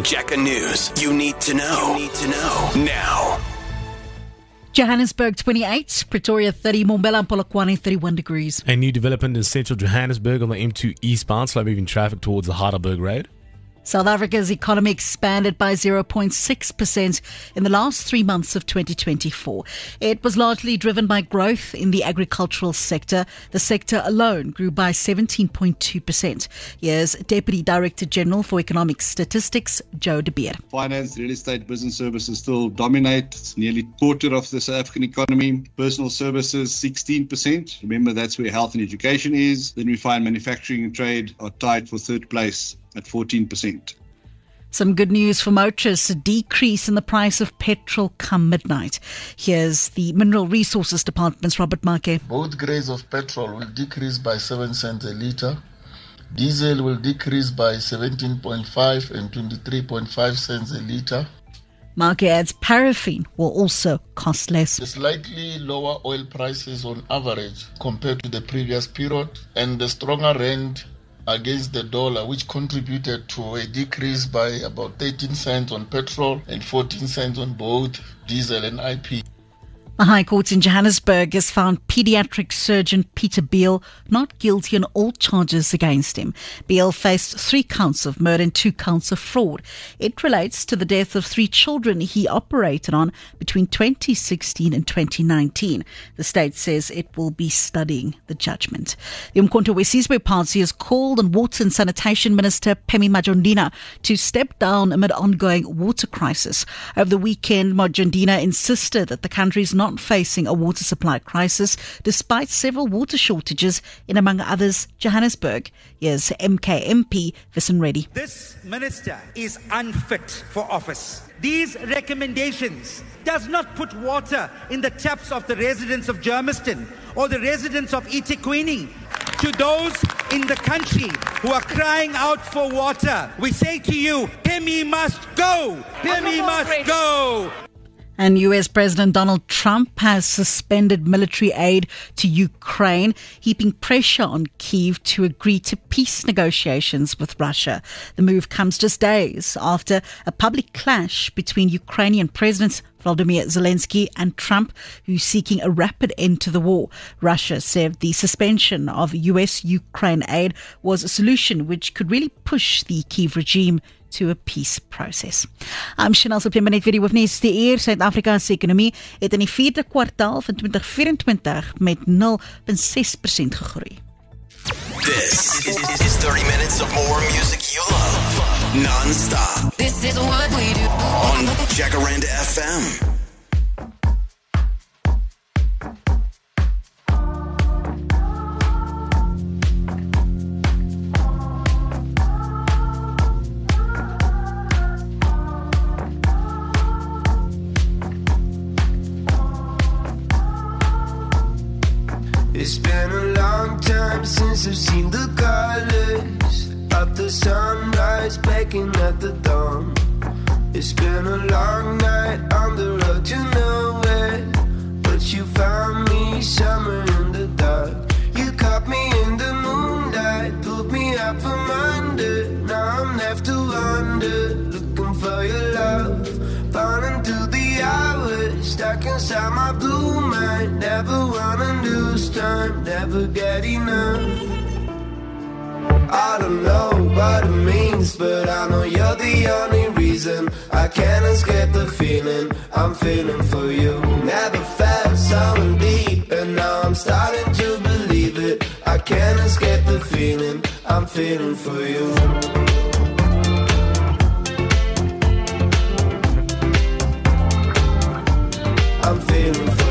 Jacker News. You need to know. Now. Johannesburg 28, Pretoria 30, Mbombela and Polokwane 31 degrees. A new development in central Johannesburg on the M2 eastbound, slow moving traffic towards the Heidelberg Road. South Africa's economy expanded by 0.6% in the last 3 months of 2024. It was largely driven by growth in the agricultural sector. The sector alone grew by 17.2%. Here's Deputy Director General for Economic Statistics, Joe de Beer. Finance, real estate, business services still dominate. It's nearly a quarter of the South African economy. Personal services, 16%. Remember, that's where health and education is. Then we find manufacturing and trade are tied for third place at 14%. Some good news for motorists, a decrease in the price of petrol come midnight. Here's the Mineral Resources Department's Robert Make. Both grades of petrol will decrease by 7 cents a litre. Diesel will decrease by 17.5 and 23.5 cents a litre. Make adds paraffin will also cost less. The slightly lower oil prices on average compared to the previous period, and the stronger rand against the dollar, which contributed to a decrease by about 13 cents on petrol and 14 cents on both diesel and IP. The High Court in Johannesburg has found paediatric surgeon Peter Beale not guilty on all charges against him. Beale faced 3 counts of murder and 2 counts of fraud. It relates to the death of 3 children he operated on between 2016 and 2019. The state says it will be studying the judgment. The Umkhonto weSizwe Party has called on Water and Sanitation Minister Phemi Majondina to step down amid ongoing water crisis. Over the weekend, Majondina insisted that the country is not facing a water supply crisis despite several water shortages in, among others, Johannesburg. Here's MK MP Vincent Reddy. This minister is unfit for office. These recommendations does not put water in the taps of the residents of Germiston or the residents of eThekwini. To those in the country who are crying out for water, we say to you, Phemi must go! Phemi must go! And US President Donald Trump has suspended military aid to Ukraine, heaping pressure on Kyiv to agree to peace negotiations with Russia. The move comes just days after a public clash between Ukrainian Presidents Volodymyr Zelensky and Trump, who's seeking a rapid end to the war. Russia said the suspension of US-Ukraine aid was a solution which could really push the Kyiv regime to a peace process. I'm Chanel September net weer die hoofnuus. Die eer Suid-Afrika se ekonomie het in die 4de kwartaal van 2024 met 0.6% gegroei. This is 30 minutes of more music you love. Non-stop. This is what we do on Jacaranda FM. It's been a long time since I've seen the colors of the sunrise breaking at the dawn. It's been a long night on the road to nowhere, but you found me somewhere in the dark. You caught me in the moonlight, pulled me out from under. Now I'm left to wonder, looking for your love, falling through the hours, stuck inside my blue mind. Never wanna lose time, never get enough. I don't know what it means, but I know you're the only reason I can't escape the feeling I'm feeling for you. Never felt so deep, and now I'm starting to believe it. I can't escape the feeling I'm feeling for you. I'm feeling for you.